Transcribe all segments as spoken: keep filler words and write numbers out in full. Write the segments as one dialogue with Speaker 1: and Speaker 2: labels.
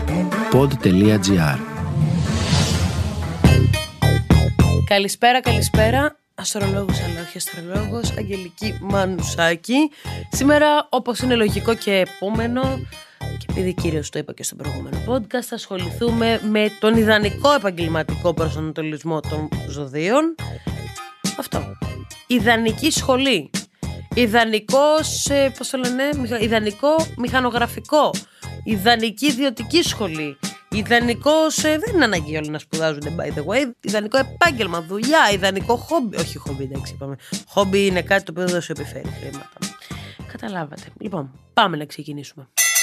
Speaker 1: pod.gr.
Speaker 2: Καλησπέρα, καλησπέρα. Αστρολόγος, αλλά όχι αστρολόγος, Αγγελική Μανουσάκη. Σήμερα, όπως είναι λογικό και επόμενο, και επειδή κύριος το είπα και στο προηγούμενο podcast, θα ασχοληθούμε με τον ιδανικό επαγγελματικό προσανατολισμό των ζωδίων. Αυτό. Ιδανική σχολή. Ιδανικός, ε, πώς το λένε, ιδανικό μηχανογραφικό. Ιδανική ιδιωτική σχολή. Ιδανικός, ε, δεν είναι ανάγκη όλοι να σπουδάζουν, by the way. Ιδανικό επάγγελμα, δουλειά, ιδανικό χόμπι. Όχι χόμπι, εντάξει, είπαμε. Χόμπι είναι κάτι το οποίο δεν σου επιφέρει χρήματα. Καταλάβατε. Λοιπόν, πάμε να ξεκινήσουμε.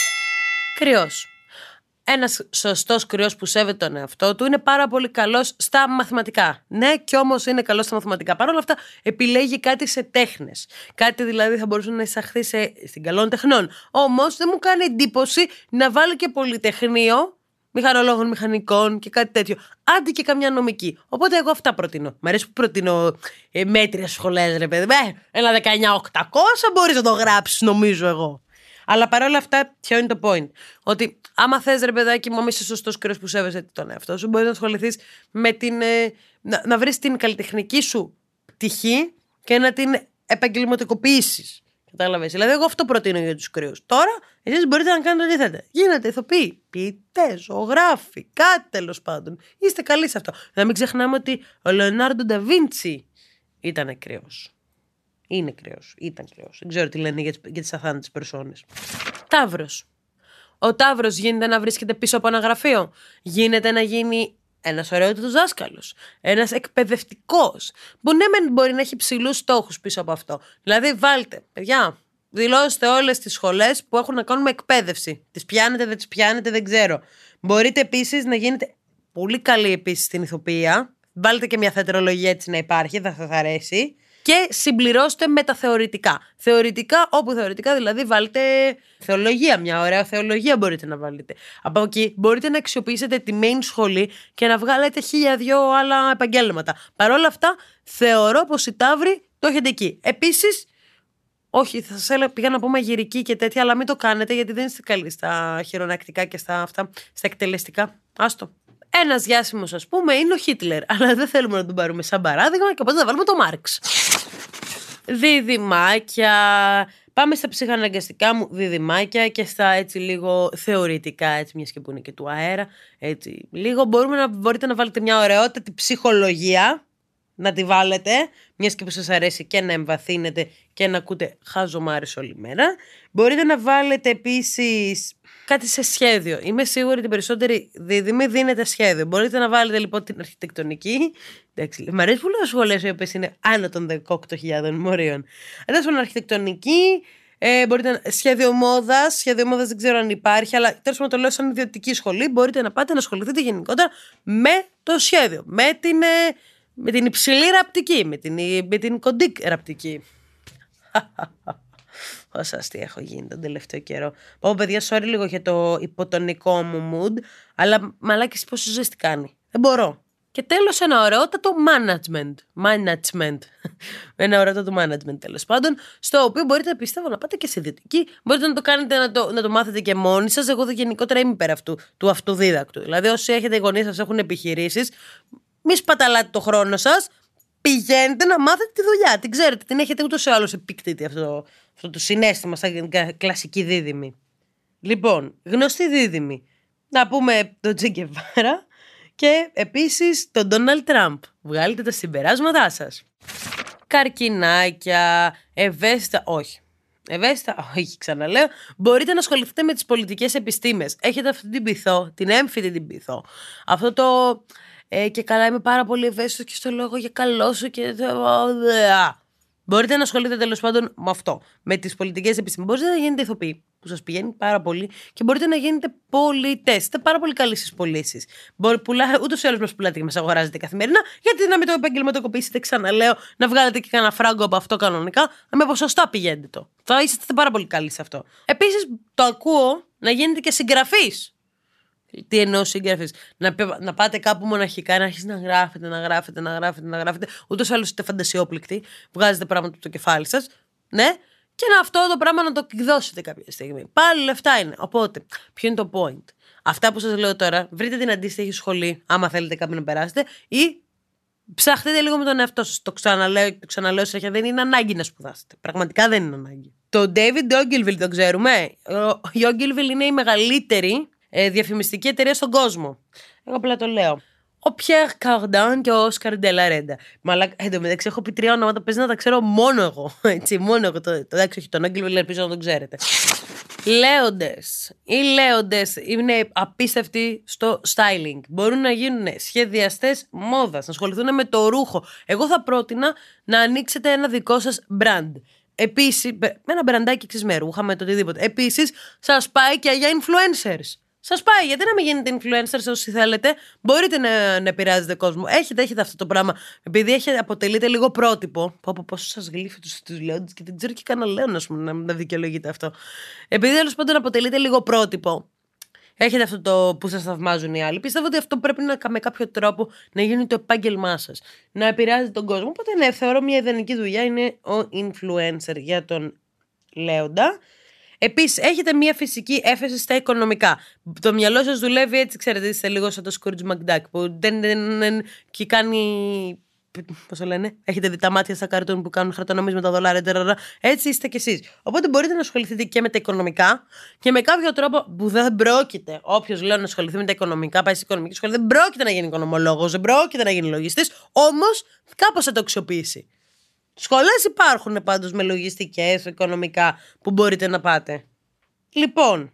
Speaker 2: Κρυός. Ένας σωστός κρυός που σέβεται τον εαυτό του είναι πάρα πολύ καλός στα μαθηματικά. Ναι, κι όμως είναι καλός στα μαθηματικά. Παρ' όλα αυτά, επιλέγει κάτι σε τέχνες. Κάτι δηλαδή θα μπορούσε να εισαχθεί σε, στην καλών τεχνών. Όμως δεν μου κάνει εντύπωση να βάλει και πολυτεχνείο, μηχανολόγων, μηχανικών και κάτι τέτοιο. Άντε και καμιά νομική. Οπότε εγώ αυτά προτείνω. Μ' αρέσει που προτείνω ε, μέτριες σχολές, ρε παιδί. Ε, ένα δεκαεννιά οκτακόσια μπορείς να το γράψεις, νομίζω εγώ. Αλλά παρόλα αυτά, ποιο είναι το point? Ότι άμα θες, ρε παιδάκι μου, άμα είσαι σωστός κρυός που σέβεσαι τον εαυτό σου, μπορείς να ασχοληθείς με την. Ε, να, να βρεις την καλλιτεχνική σου πτυχή και να την επαγγελματικοποιήσεις. Κατάλαβες? Δηλαδή, εγώ αυτό προτείνω για τους κρυούς. Τώρα, εσείς μπορείτε να κάνετε ό,τι θέλετε. Γίνετε ηθοποιοί, ποιητές, ζωγράφοι, κάτι τέλος πάντων. Είστε καλοί σε αυτό. Να μην ξεχνάμε ότι ο Λεωνάρντο Νταβίντσι ήταν κρυός. Είναι κρυός, ήταν κρυός. Δεν ξέρω τι λένε για τις, για τις αθάνατες περσόνες. Ταύρος. Ο Ταύρος γίνεται να βρίσκεται πίσω από ένα γραφείο. Γίνεται να γίνει ένας ωραιότατος δάσκαλος. Ένας εκπαιδευτικός. Που ναι, μεν μπορεί να έχει ψηλούς στόχους πίσω από αυτό. Δηλαδή, βάλτε, παιδιά, δηλώστε όλες τις σχολές που έχουν να κάνουν με εκπαίδευση. Τις πιάνετε, δεν τις πιάνετε, δεν ξέρω. Μπορείτε επίσης να γίνετε πολύ καλοί επίσης στην ηθοποιία. Βάλτε και μια θεατρολογία έτσι να υπάρχει, θα σας αρέσει. Και συμπληρώστε με τα θεωρητικά. Θεωρητικά, όπου θεωρητικά δηλαδή βάλτε θεολογία, μια ωραία θεολογία μπορείτε να βάλετε. Από εκεί μπορείτε να αξιοποιήσετε τη main σχολή και να βγάλετε χίλια δυο άλλα επαγγέλματα. Παρ' όλα αυτά, θεωρώ πως οι Ταύροι το έχετε εκεί. Επίσης, όχι, θα σας έλεγα, πήγα να πω μαγειρική και τέτοια, αλλά μην το κάνετε γιατί δεν είστε καλοί στα χειρονακτικά και στα, αυτά, στα εκτελεστικά. Άστο. Ένας διάσημος, ας πούμε, είναι ο Χίτλερ. Αλλά δεν θέλουμε να τον πάρουμε σαν παράδειγμα και οπότε θα βάλουμε το Μάρξ. Διδυμάκια. Πάμε στα ψυχαναγκαστικά μου διδυμάκια και στα έτσι λίγο θεωρητικά, έτσι μιας και που είναι και του αέρα. Έτσι λίγο μπορούμε να, μπορείτε να βάλετε μια ωραιότατη ψυχολογία. Να τη βάλετε, μιας και που σας αρέσει και να εμβαθύνετε και να ακούτε χαζομάρες όλη μέρα. Μπορείτε να βάλετε επίσης κάτι σε σχέδιο. Είμαι σίγουρη ότι οι περισσότεροι δίδυμοι δίνετε σχέδιο. Μπορείτε να βάλετε λοιπόν την αρχιτεκτονική. Εντάξει, μ' αρέσει που λέω σχολές οι οποίες είναι άνω των δεκαοκτώ χιλιάδων μορίων. Εντάξει, την αρχιτεκτονική. Ε, μπορείτε να... Σχέδιο μόδας. Σχέδιο μόδας δεν ξέρω αν υπάρχει, αλλά τέλος πάντων το λέω σαν ιδιωτική σχολή. Μπορείτε να πάτε να ασχοληθείτε γενικότερα με το σχέδιο. Με την. Ε... Με την υψηλή ραπτική, με την, με την κοντή ραπτική. Όσα αστεία έχω γίνει τον τελευταίο καιρό. Πω παιδιά, sorry λίγο για το υποτονικό μου mood, αλλά μαλάκης πόσο ζέστη κάνει. Δεν μπορώ. Και τέλος ένα ωραιότατο management. Management. Ένα ωραιότατο management τέλος πάντων, στο οποίο μπορείτε πιστεύω να πάτε και σε ιδιωτική. Μπορείτε να το κάνετε, να το, να το μάθετε και μόνοι σας. Εγώ γενικότερα είμαι υπέρ αυτού, του αυτοδίδακτου. Δηλαδή όσοι έχετε γονείς σας έχουν επιχειρήσεις, μη σπαταλάτε το χρόνο σας, πηγαίνετε να μάθετε τη δουλειά. Την ξέρετε, την έχετε ούτως ή άλλως επίκτητη αυτό, αυτό το συναίσθημα σαν κλασική δίδυμη. Λοιπόν, γνωστή δίδυμη. Να πούμε τον Τζε Γκεβάρα και επίσης τον Ντόναλντ Τραμπ. Βγάλετε τα συμπεράσματά σας. Καρκινάκια, ευαίσθητα, όχι. Ευαίσθητα, όχι, ξαναλέω. Μπορείτε να ασχοληθείτε με τις πολιτικές επιστήμες. Έχετε αυτή την πειθό, την έμφυτη την πειθό. Αυτό το. Ε, και καλά, είμαι πάρα πολύ ευαίσθητο και στο λόγο για καλό σου και. Μπορείτε να ασχοληθείτε τέλος πάντων με αυτό, με τις πολιτικές επιστήμες. Μπορείτε να γίνετε ηθοποιοί, που σας πηγαίνει πάρα πολύ, και μπορείτε να γίνετε πολιτές. Είστε πάρα πολύ καλοί στις πωλήσεις. Ούτως ή άλλως μας πουλάτε και μας αγοράζετε καθημερινά, γιατί να μην το επαγγελματικοποιήσετε, ξαναλέω, να βγάλετε και κανένα φράγκο από αυτό κανονικά, με ποσοστά πηγαίνετε το. Θα είστε πάρα πολύ καλοί σε αυτό. Επίσης, το ακούω να γίνετε και συγγραφείς. Τι εννοώ συγγραφής? Να, να πάτε κάπου μοναχικά, να αρχίσετε να γράφετε, να γράφετε, να γράφετε, να γράφετε. Ούτως ή άλλως είστε φαντασιόπληκτοι, βγάζετε πράγματα από το κεφάλι σας. Ναι. Και να αυτό το πράγμα να το εκδώσετε κάποια στιγμή. Πάλι λεφτά είναι. Οπότε, ποιο είναι το point? Αυτά που σας λέω τώρα, βρείτε την αντίστοιχη σχολή, άμα θέλετε κάπου να περάσετε, ή ψαχτείτε λίγο με τον εαυτό σας. Το ξαναλέω και το ξαναλέω συνέχεια, δεν είναι ανάγκη να σπουδάσετε. Πραγματικά δεν είναι ανάγκη. Το David Ogilvy το ξέρουμε. Ο Ogilvy είναι η μεγαλύτερη ε, διαφημιστική εταιρεία στον κόσμο. Εγώ απλά το λέω. Ο Pierre Cardin και ο Oscar de la Renta. Μαλάκα, εντωμεταξύ έχω πει τρία ονόματα, παίζει να τα ξέρω μόνο εγώ. Έτσι, μόνο εγώ. Το, εντάξει, όχι τον Ogilvy, ελπίζω να τον ξέρετε. Λέοντες. Οι λέοντες είναι απίστευτοι στο styling. Μπορούν να γίνουν σχεδιαστές μόδας, να ασχοληθούν με το ρούχο. Εγώ θα πρότεινα να ανοίξετε ένα δικό σας brand. Επίσης, με ένα μπραντάκι εξής με ρούχα, με το οτιδήποτε. Επίσης, σας πάει και για influencers. Σας πάει, γιατί να μην γίνετε influencers όσοι θέλετε. Μπορείτε να, να επηρεάζετε κόσμο. Έχετε, έχετε αυτό το πράγμα. Επειδή έχετε, αποτελείτε λίγο πρότυπο. Πω, πω, πόσο σας γλύφει τους, τους λέοντες και δεν ξέρω και κανένα λέον να, να δικαιολογείτε αυτό. Επειδή τέλος πάντων αποτελείτε λίγο πρότυπο. Έχετε αυτό το που σας θαυμάζουν οι άλλοι. Πιστεύω ότι αυτό πρέπει να, με κάποιο τρόπο να γίνει το επάγγελμά σας. Να επηρεάζετε τον κόσμο. Οπότε ναι, θεωρώ μια ιδανική δουλειά είναι ο influencer για τον λέοντα. Επίσης, έχετε μια φυσική έφεση στα οικονομικά. Το μυαλό σας δουλεύει έτσι, ξέρετε, είστε λίγο σαν το Scrooge McDuck που δεν, δεν, δεν και κάνει. Πώς το λένε, έχετε δει τα μάτια στα καρτούν που κάνουν χαρτονομίσματα, δολάρια, τεραρα. Έτσι είστε κι εσείς. Οπότε μπορείτε να ασχοληθείτε και με τα οικονομικά και με κάποιο τρόπο που δεν πρόκειται. Όποιος λέει να ασχοληθεί με τα οικονομικά, πάει σε οικονομική σχολή, δεν πρόκειται να γίνει οικονομολόγος, δεν πρόκειται να γίνει λογιστής, όμως κάπως θα το αξιοποιήσει. Σχολές υπάρχουν πάντως με λογιστικές, οικονομικά που μπορείτε να πάτε. Λοιπόν,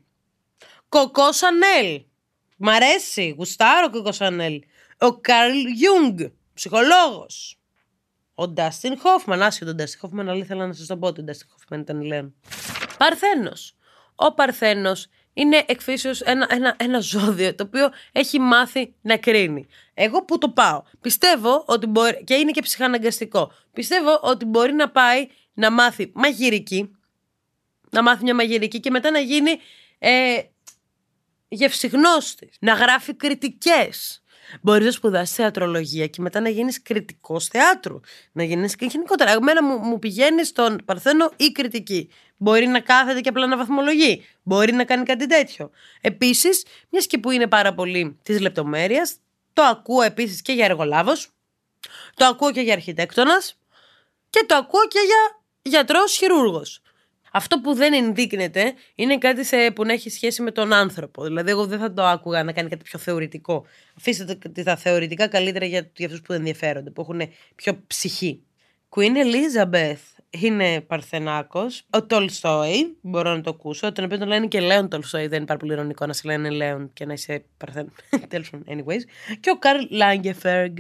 Speaker 2: Κοκό Σανέλ. Μ' αρέσει, γουστάρω Κοκό Σανέλ. Ο Καρλ Γιούγκ, ψυχολόγος. Ο Ντάστιν Χόφμαν, άσχετο τον Ντάστιν Χόφμαν, αλλά ήθελα να σας το πω ότι ο Ντάστιν Χόφμαν ήταν Λέων. Παρθένος. Ο Παρθένος είναι εκ φύσεως ένα, ένα, ένα ζώδιο το οποίο έχει μάθει να κρίνει. Εγώ που το πάω. Πιστεύω ότι μπορεί, και είναι και ψυχαναγκαστικό. Πιστεύω ότι μπορεί να πάει να μάθει μαγειρική, να μάθει μια μαγειρική και μετά να γίνει ε, γευσιγνώστης, να γράφει κριτικές. Μπορείς να σπουδάσεις θεατρολογία και μετά να γίνεις κριτικός θεάτρου. Να γίνεις και γενικότερα. Εμένα μου, μου πηγαίνει στον Παρθένο η κριτική. Μπορεί να κάθεται και απλά να βαθμολογεί. Μπορεί να κάνει κάτι τέτοιο. Επίσης, μιας και που είναι πάρα πολύ της λεπτομέρειας, το ακούω επίσης και για εργολάβος, το ακούω και για αρχιτέκτονας και το ακούω και για γιατρός χειρούργος. Αυτό που δεν ενδείκνεται είναι κάτι σε, που να έχει σχέση με τον άνθρωπο. Δηλαδή, εγώ δεν θα το άκουγα να κάνει κάτι πιο θεωρητικό. Αφήστε τα θεωρητικά καλύτερα για, για αυτούς που ενδιαφέρονται, που έχουν πιο ψυχή. Queen Elizabeth είναι Παρθενάκος. Ο Τολστόι, μπορώ να το ακούσω. Τον οποίο τον λένε και Λέον Τολστόι, δεν είναι πάρα πολύ ειρωνικό να σε λένε Λέον και να είσαι Παρθένο. Τέλος πάντων, anyways. Και ο Καρλ Λάγκεφεργκ.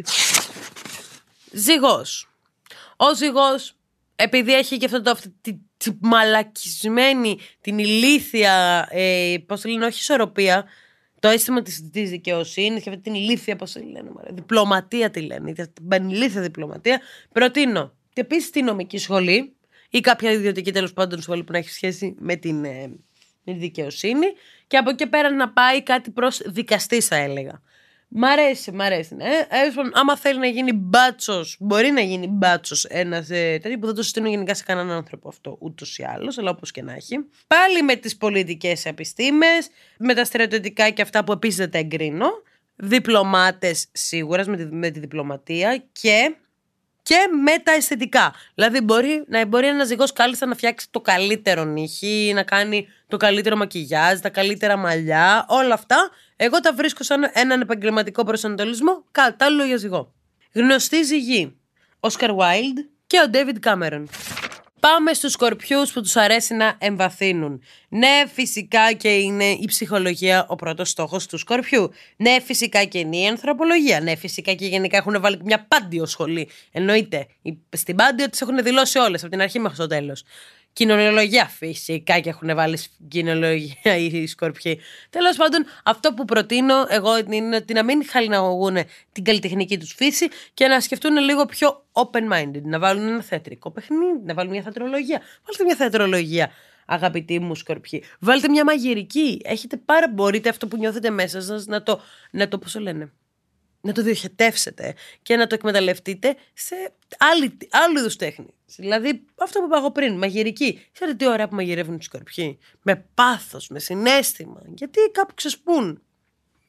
Speaker 2: Ζυγός. Ο Ζυγός, επειδή έχει και αυτό το. Τη, τη μαλακισμένη, την ηλίθια, ε, πώς το λένε, όχι ισορροπία, το αίσθημα της, της δικαιοσύνης και αυτή την ηλίθια, πώς το λένε, διπλωματία τη λένε, την πανηλίθια διπλωματία, προτείνω και επίσης τη νομική σχολή ή κάποια ιδιωτική τέλος πάντων σχολή που να έχει σχέση με την, ε, με τη δικαιοσύνη και από εκεί πέρα να πάει κάτι προς δικαστή, θα έλεγα. Μ' αρέσει, μ' αρέσει. Ε, ε, άμα θέλει να γίνει μπάτσος, μπορεί να γίνει μπάτσος ένας ε, τέτοιο που δεν το συστήνω γενικά σε κανέναν άνθρωπο αυτό, ούτως ή άλλως, αλλά όπως και να έχει. Πάλι με τις πολιτικές επιστήμες, με τα στρατιωτικά και αυτά που επίσης δεν τα εγκρίνω. Διπλωμάτες σίγουρα με τη, με τη διπλωματία και, και με τα αισθητικά. Δηλαδή μπορεί, να, μπορεί ένας ζυγός κάλλιστα να φτιάξει το καλύτερο νύχι, να κάνει το καλύτερο μακιγιάζ, τα καλύτερα μαλλιά, όλα αυτά. Εγώ τα βρίσκω σαν έναν επαγγελματικό προσανατολισμό κατάλληλο για ζυγό. Γνωστοί ζυγοί. Όσκαρ Wilde και ο David Cameron. Πάμε στους σκορπιούς που τους αρέσει να εμβαθύνουν. Ναι, φυσικά και είναι η ψυχολογία ο πρώτος στόχος του σκορπιού. Ναι, φυσικά και είναι η ανθρωπολογία. Ναι, φυσικά και γενικά έχουν βάλει μια πάντιο σχολή. Εννοείται. Στην πάντιο τις έχουν δηλώσει όλες από την αρχή μέχρι το τέλος. Κοινωνιολογία φυσικά και έχουν βάλει κοινωνιολογία οι σκορπιοί. Τέλος πάντων, αυτό που προτείνω εγώ είναι ότι να μην χαλιναγωγούν την καλλιτεχνική τους φύση και να σκεφτούν λίγο πιο open-minded. Να βάλουν ένα θεατρικό παιχνίδι, να βάλουν μια θεατρολογία. Βάλτε μια θεατρολογία, αγαπητοί μου σκορπιοί. Βάλτε μια μαγειρική. Έχετε πάρα μπορείτε αυτό που νιώθετε μέσα σας να το, να το πώς το λένε, να το διοχετεύσετε και να το εκμεταλλευτείτε σε άλλη, άλλου είδους τέχνη. Δηλαδή, αυτό που είπα εγώ πριν, μαγειρική. Ξέρετε τι ωραία που μαγειρεύουν οι σκορπιοί. Με πάθος, με συναίσθημα. Γιατί κάπου ξεσπούν.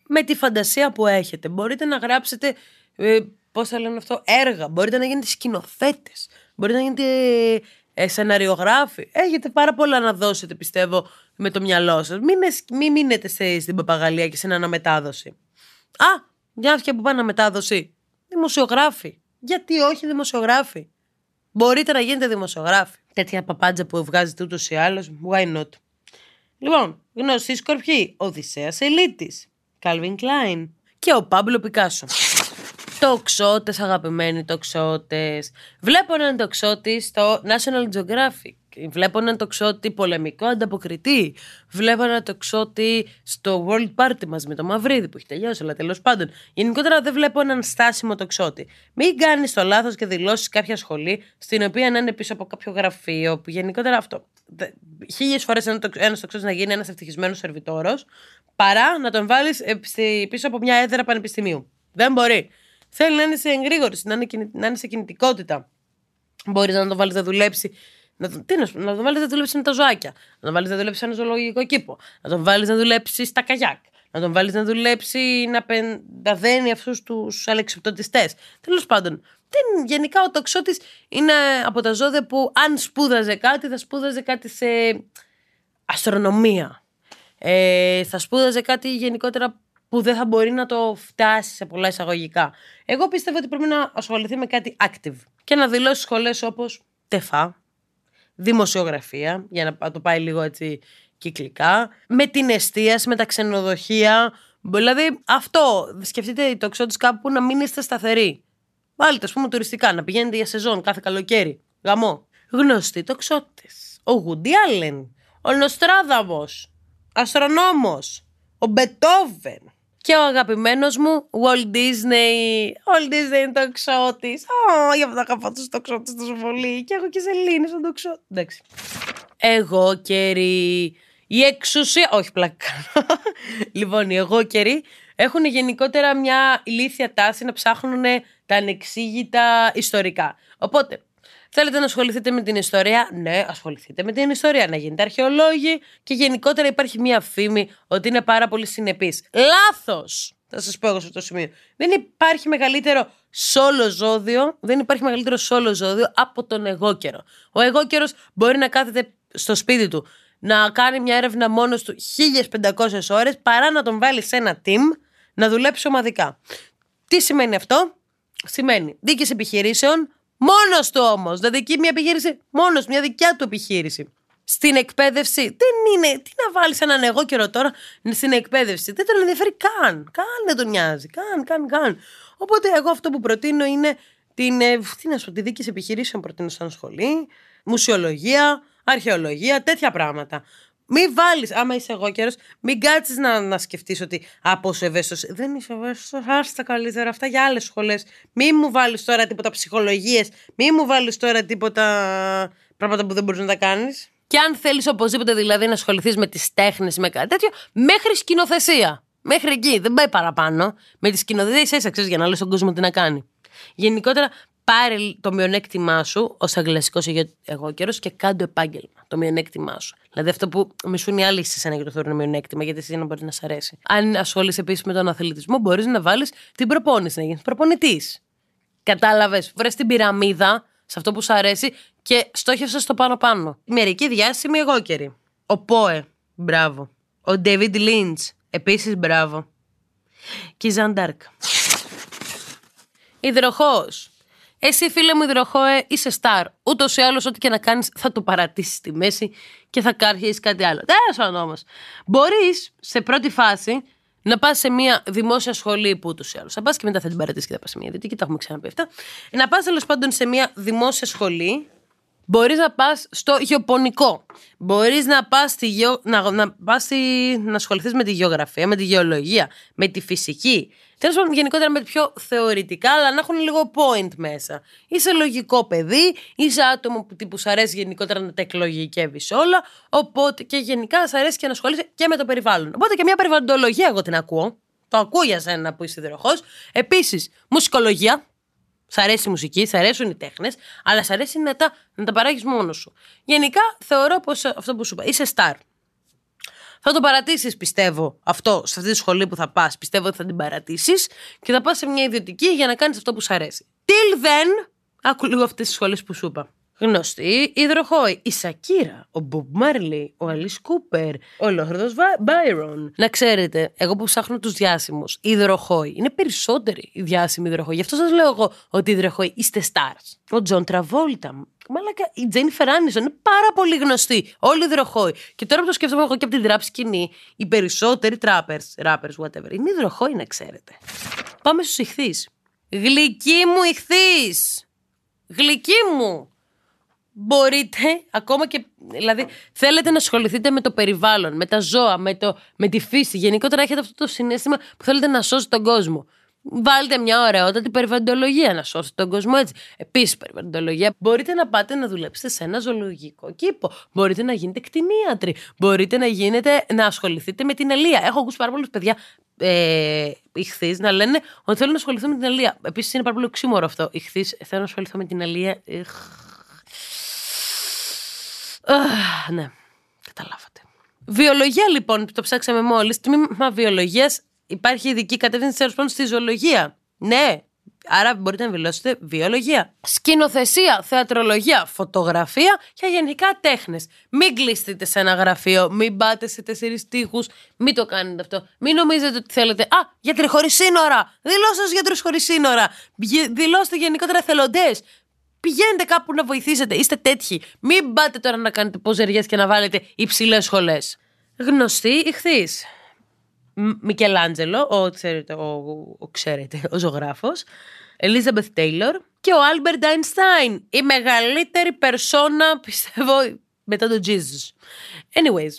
Speaker 2: με τη φαντασία που έχετε. Μπορείτε να γράψετε, ε, πώς θα λένε αυτό, έργα. Μπορείτε να γίνετε σκηνοθέτες. Μπορείτε να γίνετε ε, σεναριογράφοι. Έχετε πάρα πολλά να δώσετε, πιστεύω, με το μυαλό σας. Μην, μην μείνετε σε, στην παπαγαλία και σε ένα αναμετάδοση. Α, μια και που πάνε αναμετάδοση. Δημοσιογράφοι. Γιατί όχι δημοσιογράφοι? Μπορείτε να γίνετε δημοσιογράφοι. Τέτοια παπάντζα που βγάζετε ούτως ή άλλως, why not? Λοιπόν, γνωστοί σκορπιοί. Οδυσσέας Ελίτης, Calvin Klein και ο Πάμπλο Πικάσο. Τοξότες, αγαπημένοι τοξότες. Βλέπω έναν τοξότη στο National Geographic. Βλέπω έναν τοξότη πολεμικό ανταποκριτή. Βλέπω έναν τοξότη στο World Party μας με το Μαυρίδη που έχει τελειώσει, αλλά τέλος πάντων. Γενικότερα δεν βλέπω έναν στάσιμο τοξότη. Μην κάνεις το λάθος και δηλώσεις κάποια σχολή στην οποία να είναι πίσω από κάποιο γραφείο. Που γενικότερα αυτό. Χίλιες φορές ένας τοξότης να γίνει ένας ευτυχισμένος σερβιτόρος παρά να τον βάλεις πίσω από μια έδρα πανεπιστημίου. Δεν μπορεί. Θέλει να είναι σε εγρήγορση, να είναι, να είναι σε κινητικότητα. Μπορείς να τον βάλεις να δουλέψει. Να, τι να, να τον βάλεις να δουλέψει με τα ζωάκια. Να τον βάλεις να δουλέψει σε ένα ζωολογικό κήπο. Να τον βάλεις να δουλέψει στα καγιάκ. Να τον βάλεις να δουλέψει να, πεν, να δένει αυτούς τους αλεξιπτωτιστές. Τέλος πάντων. Δεν, γενικά ο τοξότης είναι από τα ζώδια που αν σπούδαζε κάτι, θα σπούδαζε κάτι σε αστρονομία. Ε, θα σπούδαζε κάτι γενικότερα που δεν θα μπορεί να το φτάσει σε πολλά εισαγωγικά. Εγώ πιστεύω ότι πρέπει να ασχοληθεί με κάτι active και να δηλώσει σχολές όπως τεφά, δημοσιογραφία, για να το πάει λίγο έτσι κυκλικά, με την εστίαση, με τα ξενοδοχεία. Δηλαδή αυτό, σκεφτείτε οι τοξότες κάπου να μην είστε σταθεροί. Βάλτε, ας πούμε, τουριστικά, να πηγαίνετε για σεζόν κάθε καλοκαίρι. Γαμό. Γνωστοί τοξότες. Ο Γούντι Άλεν, ο Νοστράδαμος, αστρονόμος, ο Μπετόβεν. Και ο αγαπημένος μου, Walt Disney. Walt Disney είναι τοξότης. Ω, γι' αυτό αγαπώ τους τοξότες τόσο πολύ. Και έχω και σελήνη στον τοξότη. Εντάξει. Εγώ καιροί. Η εξουσία. Όχι, πλάκα. Λοιπόν, οι εγώ καιροί έχουν γενικότερα μια ηλίθια τάση να ψάχνουν τα ανεξήγητα ιστορικά. Οπότε, θέλετε να ασχοληθείτε με την ιστορία? Ναι, ασχοληθείτε με την ιστορία. Να γίνετε αρχαιολόγοι. Και γενικότερα υπάρχει μια φήμη ότι είναι πάρα πολύ συνεπής. Λάθος! Θα σας πω εγώ σε αυτό το σημείο. Δεν υπάρχει μεγαλύτερο σόλο ζώδιο, δεν υπάρχει μεγαλύτερο σόλο ζώδιο από τον εγώκερο. Ο εγώκερος μπορεί να κάθεται στο σπίτι του να κάνει μια έρευνα μόνος του χίλιες πεντακόσιες ώρες παρά να τον βάλει σε ένα team να δουλέψει ομαδικά. Τι σημαίνει αυτό? Σημαίνει δίκες επιχειρήσεων. Μόνος του όμως, δηλαδή εκεί μια επιχείρηση, μόνος, μια δικιά του επιχείρηση. Στην εκπαίδευση, δεν είναι, τι να βάλεις έναν εγώ καιρό τώρα στην εκπαίδευση, δεν τον ενδιαφέρει καν, καν δεν τον νοιάζει, καν, καν, καν. Οπότε εγώ αυτό που προτείνω είναι την, τι να σου πω, τη δίκης επιχειρήσεων προτείνω σαν σχολή, μουσιολογία, αρχαιολογία, τέτοια πράγματα. Μην βάλεις, άμα είσαι εγώ καιρός, μην κάτσεις να, να σκεφτείς ότι από όσο ευαίσθητος. Δεν είσαι ευαίσθητος, άστα καλύτερα αυτά για άλλες σχολές. Μην μου βάλεις τώρα τίποτα ψυχολογίες, μην μου βάλεις τώρα τίποτα πράγματα που δεν μπορείς να τα κάνεις. Και αν θέλεις οπωσδήποτε δηλαδή να ασχοληθείς με τις τέχνες, με κάτι τέτοιο, μέχρι σκηνοθεσία. Μέχρι εκεί, δεν πάει παραπάνω. Με τη σκηνοθεσία είσαι έσαξες για να λες στον κόσμο τι να κάνει. Γενικότερα, πάρε το μειονέκτημά σου ως αγγλιστικός εγώ καιρός και κάντε επάγγελμα. Το μειονέκτημά σου. Δηλαδή αυτό που μισούν οι άλλοι σε σένα και το θεωρούν μειονέκτημα, γιατί εσύ να μπορεί να σ' αρέσει. Αν ασχολείσαι επίσης με τον αθλητισμό, μπορείς να βάλεις την προπόνηση, να γίνεις προπονητής. Κατάλαβες, βρες την πυραμίδα σε αυτό που σου αρέσει και στόχευσε στο πάνω-πάνω. Μερικοί διάσημοι εγώ καιροί. Ο Πόε, μπράβο. Ο Ντέιβιντ Λίντς, επίσης μπράβο. Και η Ζαν Ντάρκ. Υδροχόος. Εσύ, φίλε μου υδροχόε, είσαι στάρ. Ούτως ή άλλως, ό,τι και να κάνεις, θα το παρατήσεις στη μέση και θα καρχίσεις κάτι άλλο. Τέλος πάντων όμως. Μπορείς σε πρώτη φάση να πας σε μια δημόσια σχολή που ούτως ή άλλως θα πας και μετά θα την παρατήσεις και θα πας σε μια ιδιωτική, τα έχουμε ξαναπεί αυτά. Να πας τέλος πάντων σε μια δημόσια σχολή. Μπορείς να πας στο γεωπονικό. Μπορείς να πας, στη γεω... να, να, πας στη... να ασχοληθείς με τη γεωγραφία, με τη γεωλογία, με τη φυσική. Τέλος πάντων, γενικότερα με πιο θεωρητικά, αλλά να έχουν λίγο point μέσα. Είσαι λογικό παιδί, είσαι άτομο που τύπου σ' αρέσει γενικότερα να τα εκλογικεύεις όλα. Οπότε και γενικά σ' αρέσει και να ασχολείσαι και με το περιβάλλον. Οπότε και μια περιβαλλοντολογία, εγώ την ακούω. Το ακούω για σένα που είσαι υδροχός. Επίσης, μουσικολογία. Σ' αρέσει η μουσική, σ' αρέσουν οι τέχνες, αλλά σ' αρέσει να τα, να τα παράγεις μόνος σου. Γενικά θεωρώ πως αυτό που σου είπα, είσαι star. Θα το παρατήσεις, πιστεύω, αυτό σε αυτή τη σχολή που θα πας. Πιστεύω ότι θα την παρατήσεις και θα πας σε μια ιδιωτική για να κάνεις αυτό που σου αρέσει. Till then, άκου λίγο αυτές τις σχολές που σου είπα. Γνωστοί υδροχόοι. Η Σακύρα, ο Μπομπ Μάρλι, ο Αλίς Κούπερ, ο Λόρδος Μπάιρον. Να ξέρετε, εγώ που ψάχνω τους διάσημους, οι υδροχόοι είναι περισσότεροι οι διάσημοι υδροχόοι. Γι' αυτό σας λέω εγώ ότι οι υδροχόοι είστε stars. Ο Τζον Τραβόλτα, μαλάκα, η Τζένιφερ Άνιστον είναι πάρα πολύ γνωστή. Όλοι οι υδροχόοι. Και τώρα που το σκέφτομαι εγώ και από την τραπ σκηνή, οι περισσότεροι trappers, rappers, whatever, είναι υδροχόοι, να ξέρετε. Πάμε στους ιχθύς. Γλυκοί μου ιχθύς. Γλυκοί μου. Μπορείτε, ακόμα και, δηλαδή, θέλετε να ασχοληθείτε με το περιβάλλον, με τα ζώα, με, το, με τη φύση. Γενικότερα έχετε αυτό το συναίσθημα που θέλετε να σώσετε τον κόσμο. Βάλτε μια ωραιότατη περιβαλλοντολογία να σώσετε τον κόσμο έτσι. Επίσης, περιβαλλοντολογία. Μπορείτε να πάτε να δουλέψετε σε ένα ζωολογικό κήπο. Μπορείτε να γίνετε κτηνίατροι. Μπορείτε να, γίνετε, να ασχοληθείτε με την αλεία. Έχω ακούσει πάρα πολλούς παιδιά ε, ιχθύς να λένε ότι θέλουν να ασχοληθούν με την αλεία. Επίσης, είναι πάρα πολύ οξύμορο αυτό. Ιχθύς θέλουν να ασχοληθούν με την αλεία. Uh, ναι, καταλάβατε. Βιολογία λοιπόν, το ψάξαμε μόλις. Τμήμα βιολογίας, υπάρχει ειδική κατεύθυνση τέλος πάντων στη ζωολογία. Ναι, άρα μπορείτε να δηλώσετε βιολογία. Σκηνοθεσία, θεατρολογία, φωτογραφία και γενικά τέχνες. Μην κλειστείτε σε ένα γραφείο, μην πάτε σε τέσσερις τοίχους, μην το κάνετε αυτό. Μην νομίζετε ότι θέλετε. Α, γιατροί χωρίς σύνορα! Δηλώστε ως γιατρούς χωρίς σύνορα! Δηλώστε γενικότερα εθελοντές! Πηγαίνετε κάπου να βοηθήσετε, είστε τέτοιοι. Μην πάτε τώρα να κάνετε ποζεριές και να βάλετε υψηλές σχολές. Γνωστή ιχθύς. Μικελάντζελο, ο, ξέρετε, ο, ο, ξέρετε, ο ζωγράφος. Ελίζαμπεθ Τέιλορ και ο Άλμπερτ Αϊνστάιν. Η μεγαλύτερη περσόνα, πιστεύω, μετά τον Jesus. Anyways.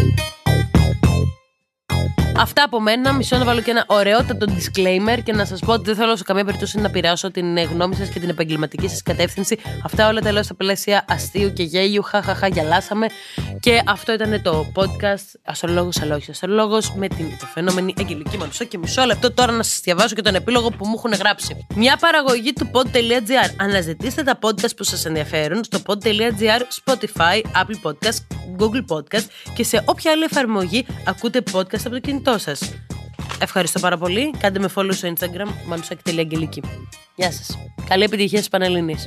Speaker 2: Αυτά από μένα. Μισό να βάλω και ένα ωραιότατο disclaimer και να σας πω ότι δεν θέλω σε καμία περίπτωση να πειράσω την γνώμη σας και την επαγγελματική σας κατεύθυνση. Αυτά όλα τα λέω στα πλαίσια αστείου και γέλιου. Χαχαχα, γελάσαμε. Και αυτό ήταν το podcast Αστρολόγος αλλά όχι Αστρολόγος με την υποφαινόμενη Αγγελική Μανουσάκη. Και μισό λεπτό τώρα να σας διαβάσω και τον επίλογο που μου έχουν γράψει. Μια παραγωγή του pod.gr. Αναζητήστε τα podcast που σας ενδιαφέρουν στο pod.gr, Spotify, Apple Podcast, Google Podcast και σε όποια άλλη εφαρμογή ακούτε podcast από το κινητό σας. Ευχαριστώ πάρα πολύ. Κάντε με follow στο Instagram manusaki.αγγελική. Γεια σας. Καλή επιτυχία στις Πανελληνίες.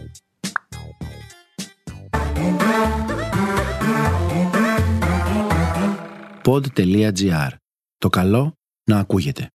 Speaker 1: pod.gr. Το καλό να ακούγεται.